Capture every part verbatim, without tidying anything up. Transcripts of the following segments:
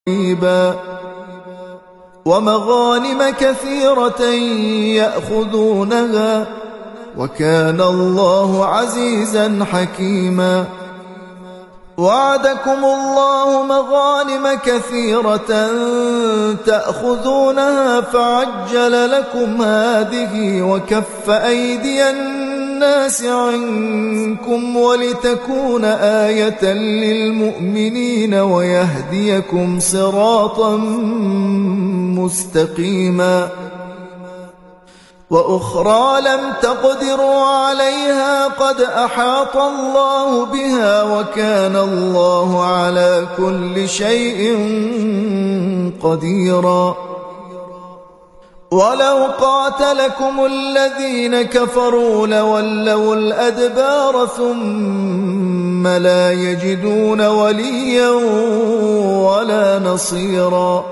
قريبا ومغانم كثيرة يأخذونها وكان الله عزيزا حكيما. وعدكم الله مغانم كثيرة تأخذونها فعجل لكم هذه وكف أيدي الناس عنكم ولتكون آية للمؤمنين ويهديكم صراطا مستقيما. وأخرى لم تقدروا عليها قد أحاط الله بها وكان الله على كل شيء قديرا. ولو قاتلكم الذين كفروا لولوا الأدبار ثم لا يجدون وليا ولا نصيرا.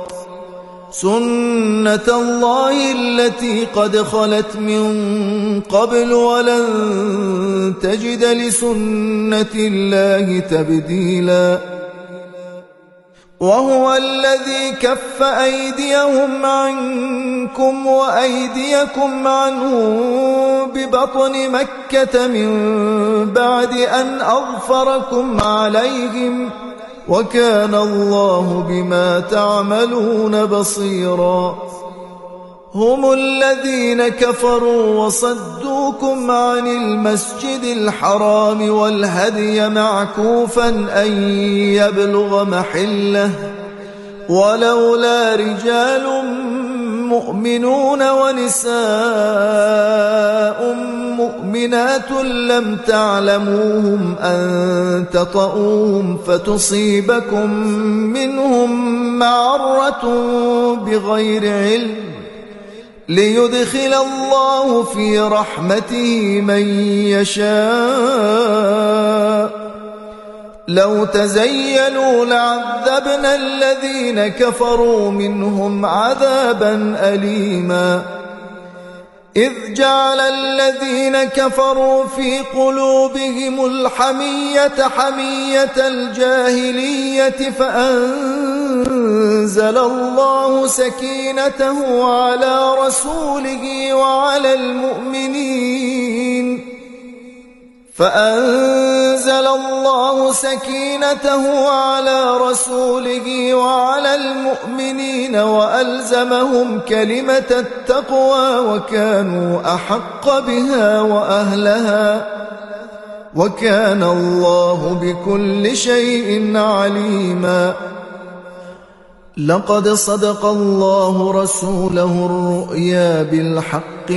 سنة الله التي قد خلت من قبل ولن تجد لسنة الله تبديلا. وهو الذي كف أيديهم عنكم وأيديكم عنهم ببطن مكة من بعد أن أظفركم عليهم وكان الله بما تعملون بصيرا. هم الذين كفروا وصدوكم عن المسجد الحرام والهدي معكوفا أن يبلغ محله ولولا رجال مؤمنون ونساء مؤمنات لم تعلموهم أن تطؤوهم فتصيبكم منهم معرة بغير علم ليدخل الله في رحمته من يشاء. لو تزيلوا لعذبنا الذين كفروا منهم عذابا أليما. إذ جعل الذين كفروا في قلوبهم الحمية حمية الجاهلية فأنزل الله سكينته على رسوله وعلى المؤمنين فأنزل الله سكينته على رسوله وعلى المؤمنين وألزمهم كلمة التقوى وكانوا أحق بها وأهلها وكان الله بكل شيء عليما. لقد صدق الله رسوله الرؤيا بالحق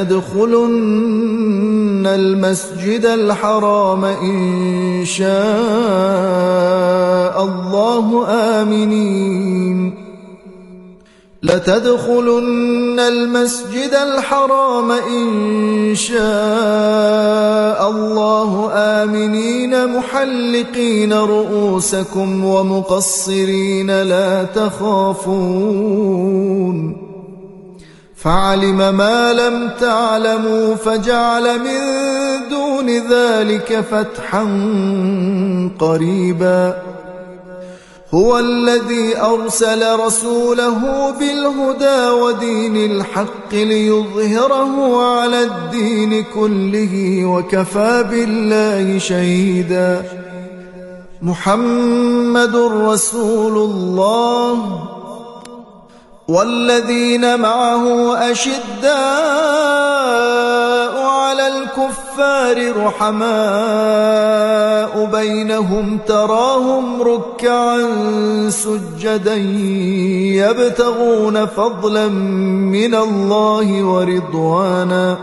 لتدخلن المسجد الحرام إن شاء الله آمنين لتدخلن المسجد الحرام إن شاء الله آمنين محلقين رؤوسكم ومقصرين لا تخافون فعلم ما لم تعلموا فجعل من دون ذلك فتحا قريبا. هو الذي أرسل رسوله بالهدى ودين الحق ليظهره على الدين كله وكفى بالله شهيدا. محمد رسول الله والذين معه أشداء على الكفار رحماء بينهم تراهم ركعا سجدا يبتغون فضلا من الله ورضوانا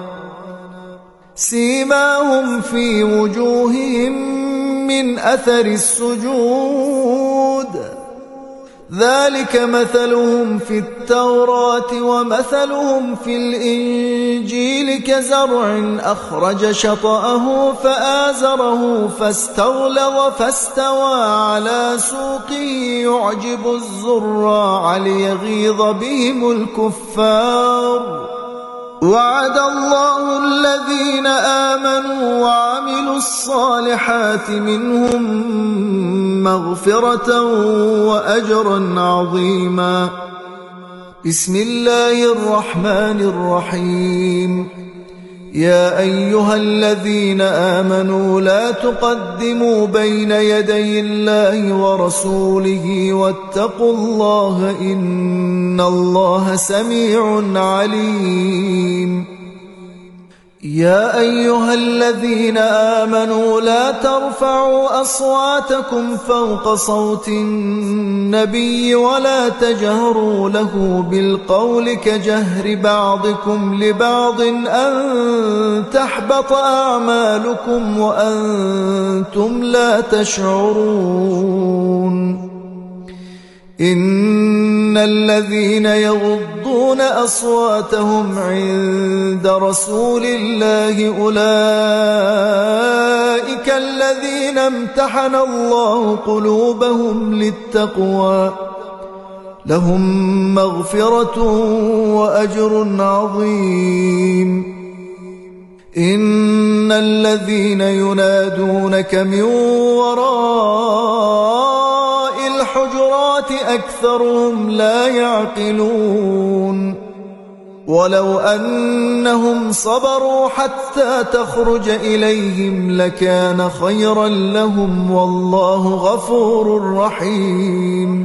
سيماهم في وجوههم من أثر السجود ذلك مثلهم في التوراة ومثلهم في الإنجيل كزرع أخرج شطأه فآزره فاستغلظ فاستوى على سوقه يعجب الزراع ليغيظ بهم الكفار وعد الله الذين آمنوا وعملوا الصالحات منهم مغفرة وأجرا عظيما. بسم الله الرحمن الرحيم. يا أيها الذين آمنوا لا تقدموا بين يدي الله ورسوله واتقوا الله إن الله سميع عليم. يا أيها الذين آمنوا لا ترفعوا أصواتكم فوق صوت النبي ولا تجهروا له بالقول كجهر بعضكم لبعض أن تحبط أعمالكم وأنتم لا تشعرون. إن الذين يغضون أصواتهم عند رسول الله أولئك الذين امتحن الله قلوبهم للتقوى لهم مغفرة وأجر عظيم. إن الذين ينادونك من وراء الحجرات أكثرهم لا يعقلون. ولو أنهم صبروا حتى تخرج إليهم لكان خيرا لهم والله غفور رحيم.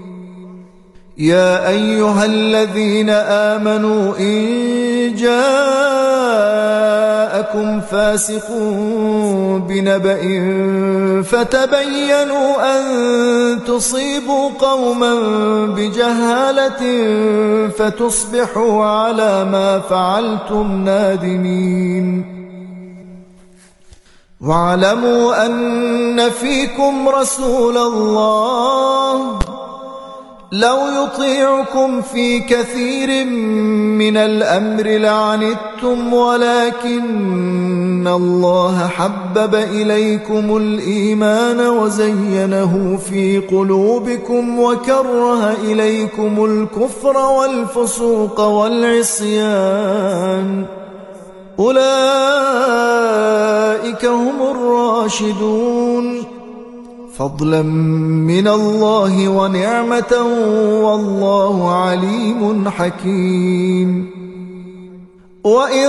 يا أيها الذين آمنوا إن جاءكم فاسق بنبأ فتبينوا أن تصيبوا قوما بجهالة فتصبحوا على ما فعلتم نادمين. واعلموا أن فيكم رسول الله لو يطيعكم في كثير من الأمر لعنتم ولكن الله حبب إليكم الإيمان وزينه في قلوبكم وكره إليكم الكفر والفسوق والعصيان أولئك هم الراشدون فضلا من الله ونعمة والله عليم حكيم. وإن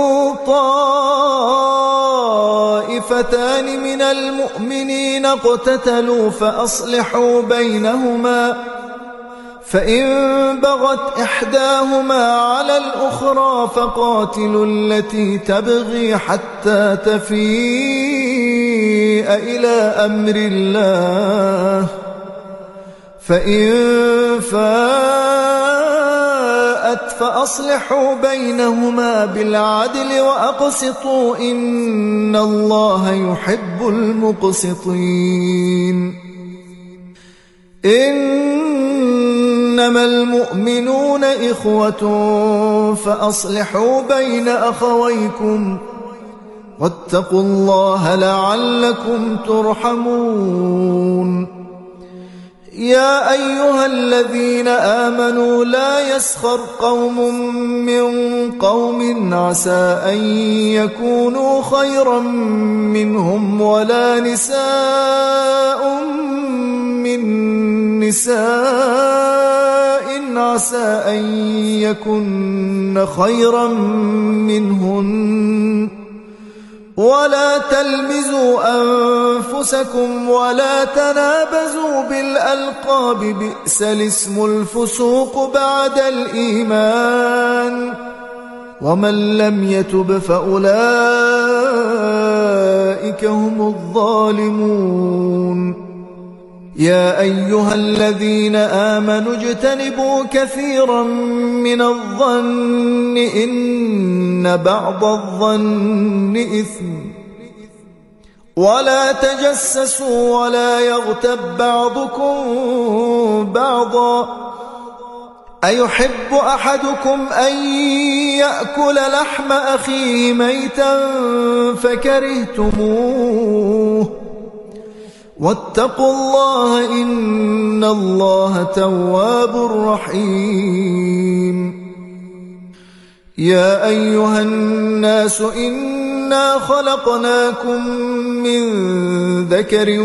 طائفتان من المؤمنين اقتتلوا فأصلحوا بينهما فإن بغت إحداهما على الأخرى فقاتلوا التي تبغي حتى تفيء إلى أمر الله فإن فاءت فأصلحوا بينهما بالعدل وأقسطوا إن الله يحب المقسطين. إنما المؤمنون إخوة فأصلحوا بين أخويكم واتقوا الله لعلكم ترحمون. يا أيها الذين آمنوا لا يسخر قوم من قوم عسى أن يكونوا خيرا منهم ولا نساء من نساء عسى أن يكن خيرا منهن ولا تلمزوا أنفسكم ولا تنابزوا بالألقاب بئس الاسم الفسوق بعد الإيمان ومن لم يتب فأولئك هم الظالمون. يا أيها الذين آمنوا اجتنبوا كثيرا من الظن إن بعض الظن إثم ولا تجسسوا ولا يغتب بعضكم بعضا أيحب أحدكم أن يأكل لحم أخيه ميتا فكرهتموه واتقوا الله إن الله تواب رحيم. يا أيها الناس إنا خلقناكم من ذكر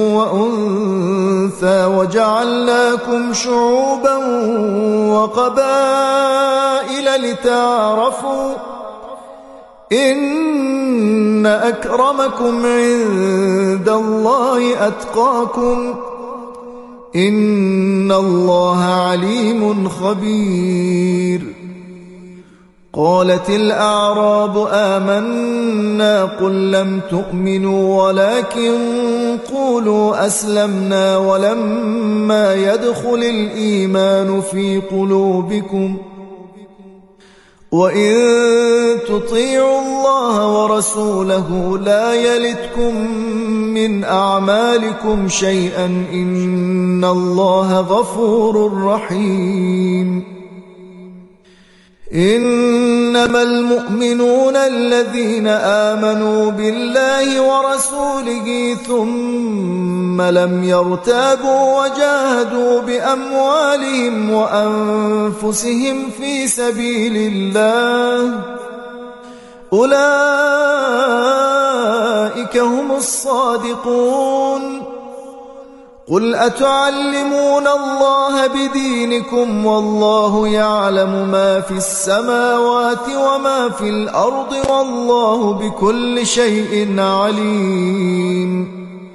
وأنثى وجعلناكم شعوبا وقبائل لتعارفوا إن أكرمكم عند الله أتقاكم إن الله عليم خبير. قالت الأعراب آمنا قل لم تؤمنوا ولكن قولوا أسلمنا ولما يدخل الإيمان في قلوبكم وإن تطيعوا الله ورسوله لا يلتكم من أعمالكم شيئا إن الله غفور رحيم. إنما المؤمنون الذين آمنوا بالله ورسوله ثم لم يرتابوا وجاهدوا بأموالهم وأنفسهم في سبيل الله أولئك هم الصادقون. قل أتعلمون الله بدينكم والله يعلم ما في السماوات وما في الأرض والله بكل شيء عليم.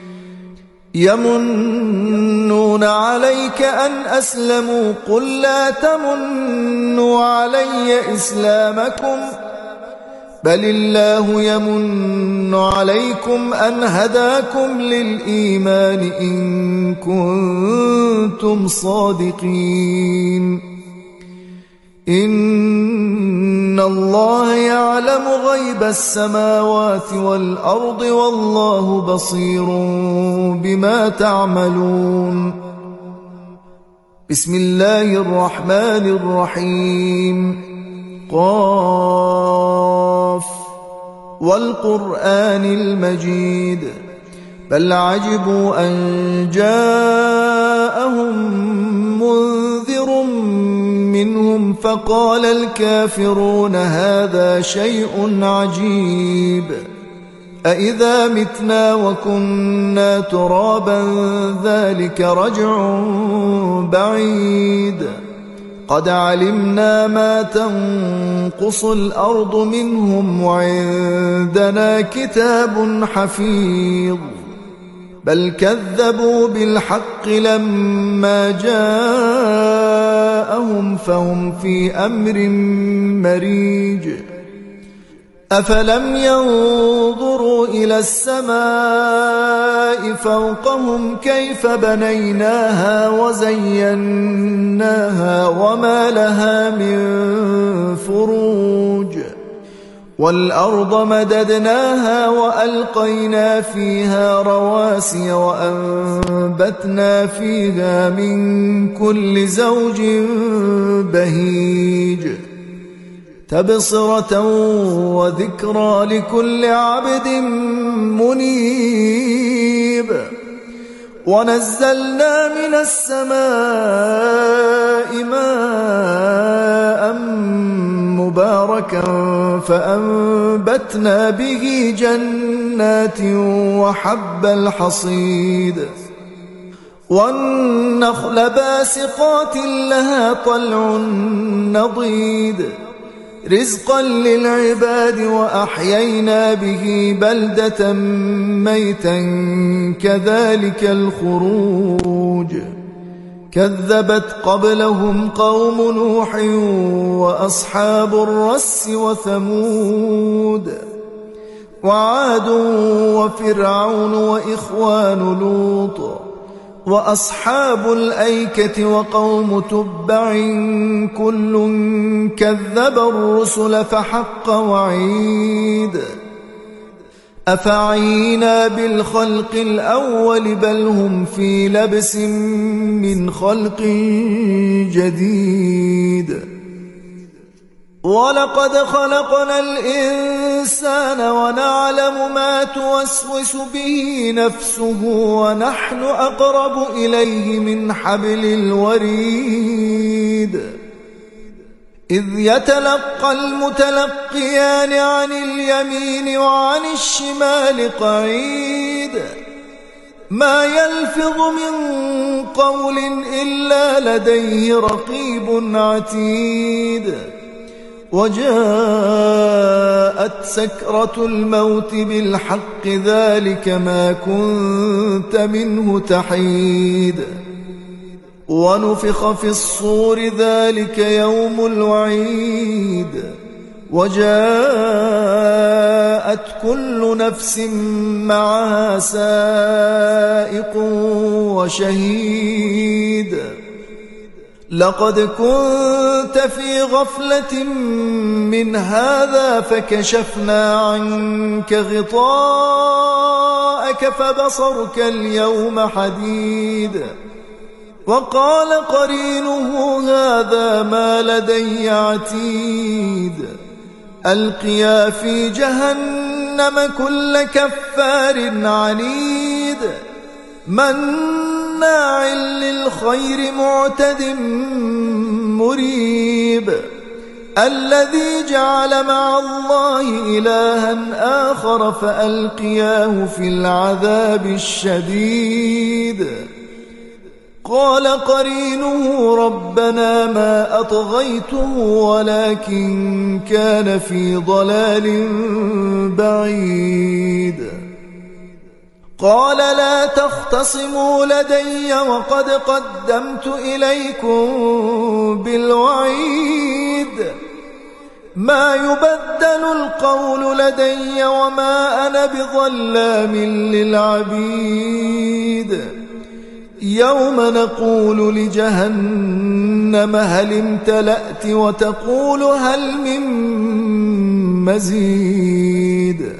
يمنون عليك أن أسلموا قل لا تمنوا علي إسلامكم بل الله يمن عليكم أن هداكم للإيمان إن كنتم صادقين. إن الله يعلم غيب السماوات والأرض والله بصير بما تعملون. بسم الله الرحمن الرحيم. قاف والقرآن المجيد بل عجبوا أن جاءهم منذر منهم فقال الكافرون هذا شيء عجيب أإذا متنا وكنا ترابا ذلك رجع بعيد قد علمنا ما تنقص الأرض منهم وعندنا كتاب حفيظ بل كذبوا بالحق لما جاءهم فهم في أمر مريج. أفلم ينظروا إلى السماء فوقهم كيف بنيناها وزيناها وما لها من فروج والأرض مددناها وألقينا فيها رواسي وأنبتنا فيها من كل زوج بهيج تبصرة وذكرى لكل عبد منيب. ونزلنا من السماء ماء مباركا فأنبتنا به جنات وحب الحصيد والنخل باسقات لها طلع نضيد رزقا للعباد وأحيينا به بلدة ميتا كذلك الخروج. كذبت قبلهم قوم نوح وأصحاب الرس وثمود وعاد وفرعون وإخوان لوط وأصحاب الأيكة وقوم تبع كل كذب الرسل فحق وعيد. أفعينا بالخلق الأول بل هم في لبس من خلق جديد. ولقد خلقنا الإنسان ونعلم ما توسوس به نفسه ونحن أقرب إليه من حبل الوريد. إذ يتلقى المتلقيان عن اليمين وعن الشمال قعيد ما يلفظ من قول إلا لديه رقيب عتيد وجاءت سكرة الموت بالحق ذلك ما كنت منه تحيد ونفخ في الصور ذلك يوم الوعيد وجاءت كل نفس معها سائق وشهيد لقد كنت في غفلة من هذا فكشفنا عنك غطاءك فبصرك اليوم حديد وقال قرينه هذا ما لدي عتيد ألقيا في جهنم كل كفار عنيد مناع للخير معتد مريب الذي جعل مع الله إلها آخر فألقياه في العذاب الشديد قال قرينه ربنا ما أطغيته ولكن كان في ضلال بعيد قال لا تختصموا لدي وقد قدمت إليكم بالوعيد ما يبدل القول لدي وما أنا بظلام للعبيد يوم نقول لجهنم هل امتلأت وتقول هل من مزيد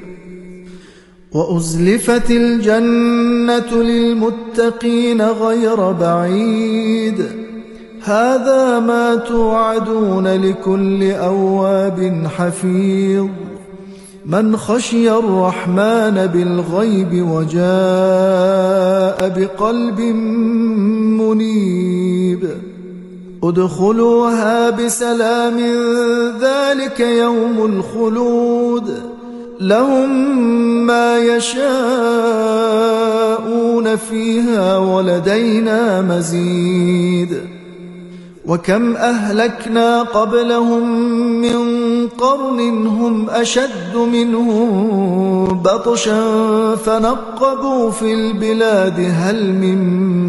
وأزلفت الجنة للمتقين غير بعيد هذا ما توعدون لكل أواب حفيظ من خشي الرحمن بالغيب وجاء بقلب منيب ادخلوها بسلام ذلك يوم الخلود لهم ما يشاءون فيها ولدينا مزيد وكم أهلكنا قبلهم من قرن هم أشد منهم بطشا فنقبوا في البلاد هل من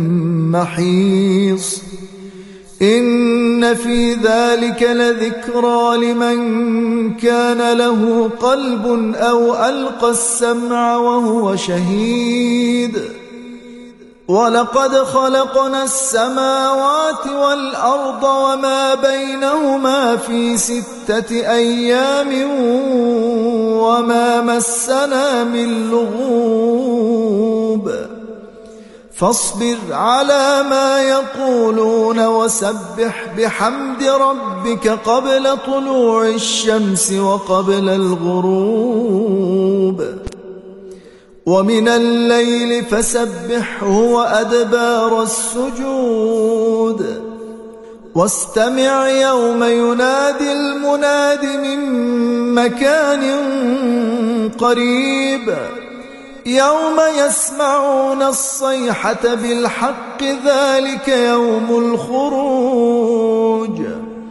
محيص إن في ذلك لذكرى لمن كان له قلب أو ألقى السمع وهو شهيد ولقد خلقنا السماوات والأرض وما بينهما في ستة أيام وما مسنا من لغوب فاصبر على ما يقولون وسبح بحمد ربك قبل طلوع الشمس وقبل الغروب ومن الليل فسبحه وأدبار السجود واستمع يوم ينادي المناد من مكان قريب يوم يسمعون الصيحة بالحق ذلك يوم الخروج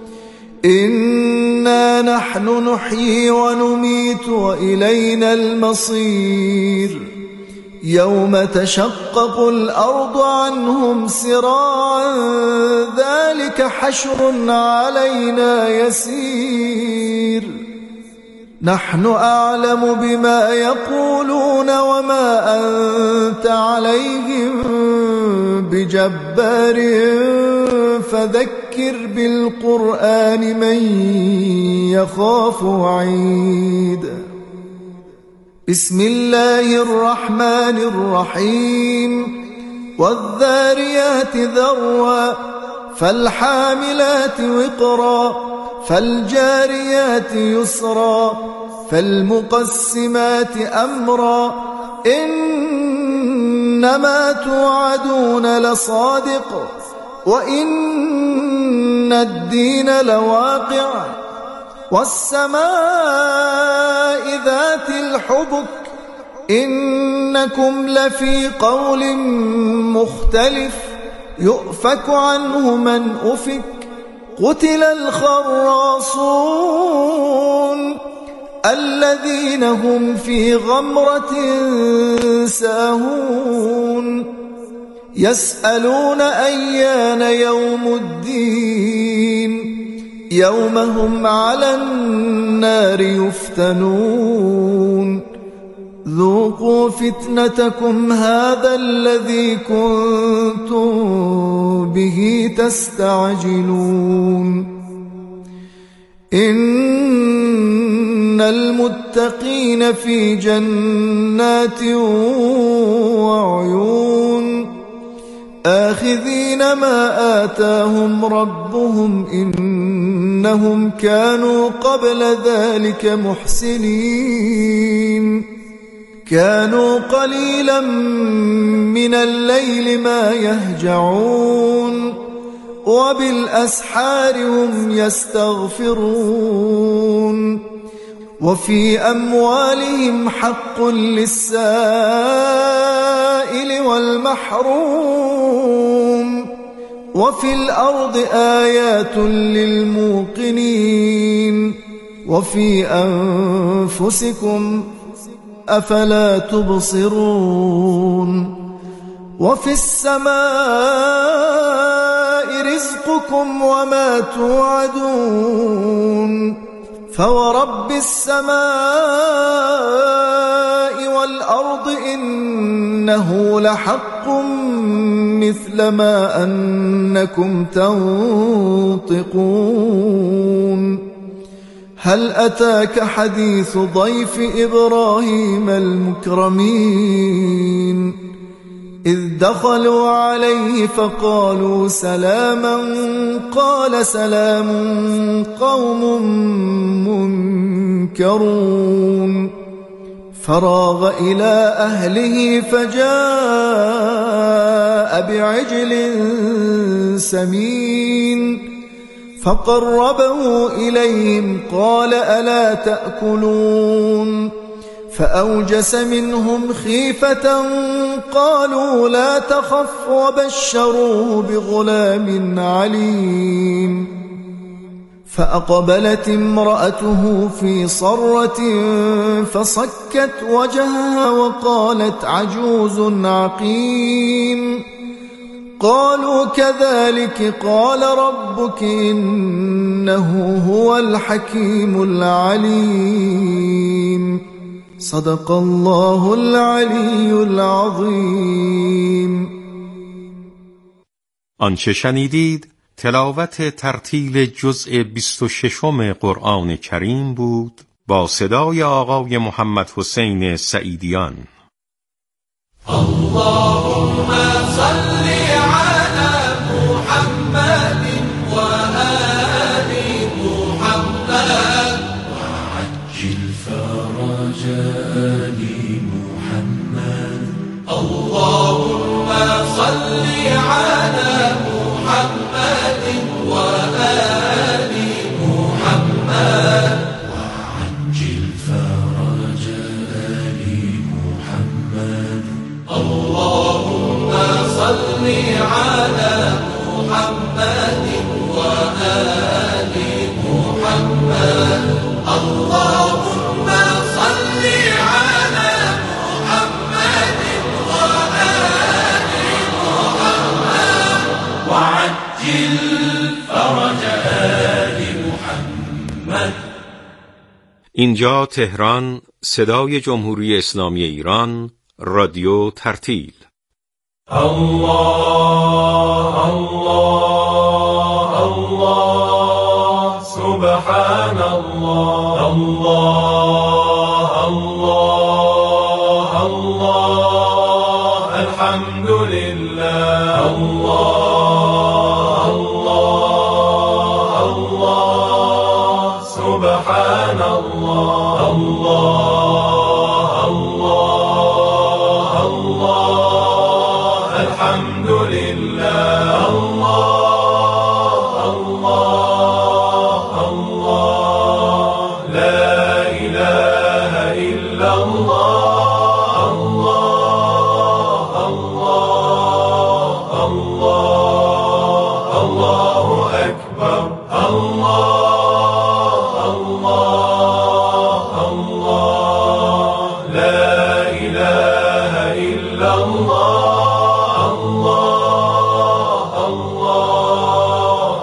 إنا نحن نحيي ونميت وإلينا المصير يوم تشقق الأرض عنهم سراعا ذلك حشر علينا يسير نحن أعلم بما يقولون وما أنت عليهم بجبار فذكر بالقرآن من يخاف وعيد بسم الله الرحمن الرحيم والذاريات ذروا فالحاملات وقرا فالجاريات يسرا فالمقسمات أمرا إنما توعدون لصادق وإن إن الدين لواقع والسماء ذات الحبك إنكم لفي قول مختلف يؤفك عنه من أفك قتل الخراصون الذين هم في غمرة ساهون يسألون أيان يوم الدين يوم هم على النار يفتنون ذوقوا فتنتكم هذا الذي كنتم به تستعجلون إن المتقين في جنات وعيون آخذين ما آتاهم ربهم إنهم كانوا قبل ذلك محسنين كانوا قليلا من الليل ما يهجعون وبالأسحار هم يستغفرون وفي أموالهم حق للسائل والمحروم وفي الأرض آيات للموقنين وفي أنفسكم أفلا تبصرون وفي السماء رزقكم وما توعدون فورب السماء والأرض إنه لحق مثل ما أنكم تنطقون هل أتاك حديث ضيف إبراهيم المكرمين إذ دخلوا عليه فقالوا سلاما قال سلام قوم منكرون فراغ إلى أهله فجاء بعجل سمين فقربه إليهم قال ألا تأكلون فأوجس منهم خيفة قالوا لا تخف وبشروه بغلام عليم فأقبلت امرأته في صرة فصكت وجهها وقالت عجوز عقيم قالوا كذلك قال ربك إنه هو الحكيم العليم صدق الله العلی العظیم. آنچه شنیدید تلاوت ترتیل جزء بیست و ششم قرآن کریم بود با صدای آقای محمد حسین سعیدیان. اللهم صل على محمد وآل محمد وعجل فرج آل محمد. اللهم صل على محمد وآل محمد وعجل فرج آل محمد. اللهم صل على محمد وآل محمد. اللهم صل على محمد وآل محمد وعجل فرج آل محمد. اینجا تهران، صدای جمهوری اسلامی ایران، رادیو ترتیل. الله الله الله سبحان الله. الله الله الله الحمد لله. الله الله الله سبحان الله. الله الله الله الحمد لله. الله الله أكبر الله الله الله لا إله إلا الله الله الله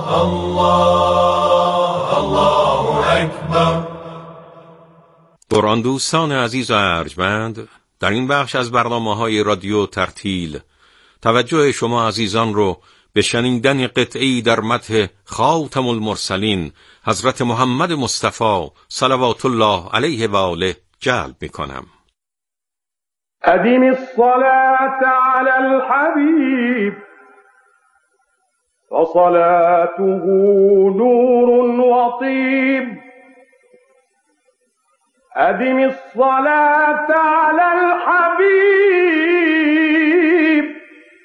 الله الله أكبر. قرآن دوستان عزیز و ارجمند، در این بخش از برنامه‌های رادیو ترتیل توجه شما عزیزان رو به شنیدن قطعی در مدح خاتم المرسلین حضرت محمد مصطفی صلوات الله علیه و آله جلب می‌کنم. أدم الصلاة على الحبيب فصلاته نور وطيب. أدم الصلاة على الحبيب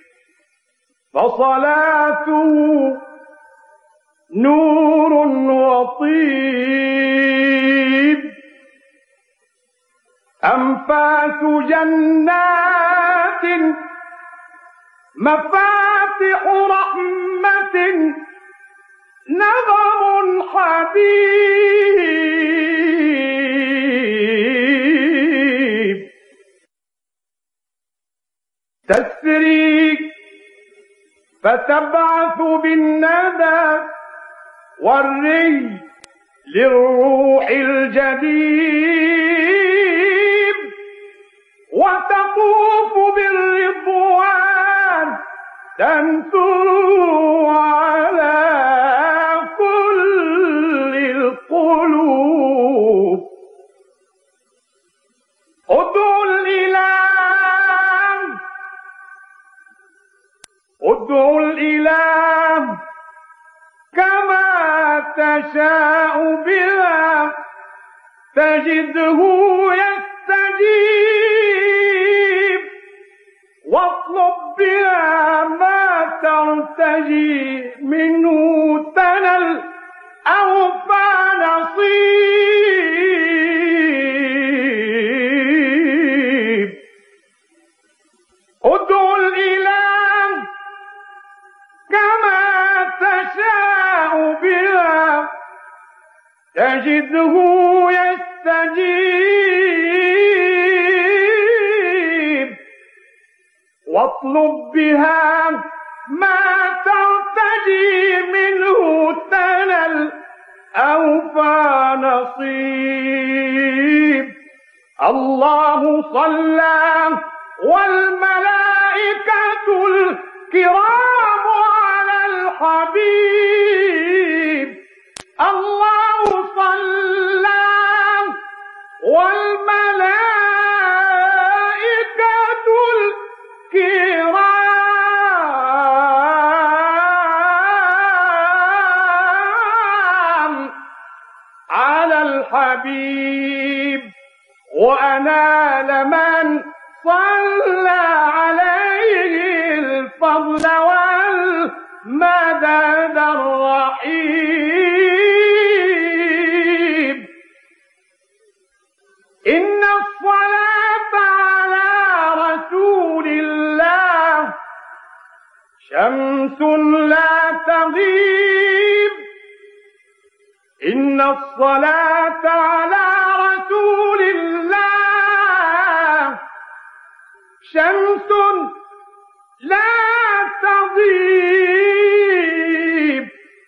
فصلاته نور وطيب. أنفاس جنات مفاتح رحمة نظر حبيب. تسري فتبعث بالندى والري للروح الجديد وتطوف بالرضوان تنثر على كل القلوب. ادعوا الإله ادعوا الإله كما تشاء بها تجده يستجيب. واطلب بها ما ترتجي منه تنل أوفى نصيب. ادعوا الإله كما تشاء بها تجده يستجيب. واطلب بها ما ترتجي منه تنل أوفى نصيب. الله صلى والملائكة الكرام على الحبيب. الله صلى والملائكة الكرام على الحبيب. وأنال من صلى عليه الفضل والمدد الرحيم. إن الصلاة على رسول الله شمس لا تغيب. إن الصلاة على رسول الله شمس لا تغيب.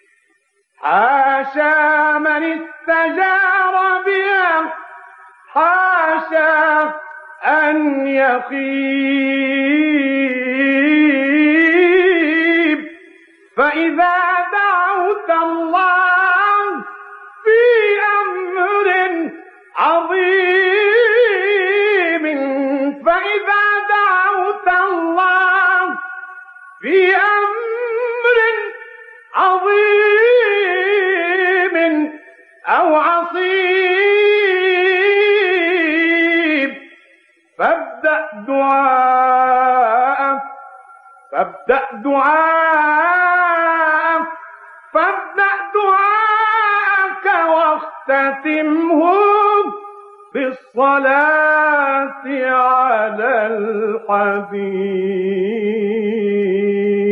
حاشا من استجار بها حاشا أن يخيب. فإذا دعوت الله في أمر عظيم فإذا دعوت الله في أمر عظيم أو عصيب فابدأ دعاء فابدأ دعاء فابدأ دعاءك واختتمه بالصلاة على الحبيب.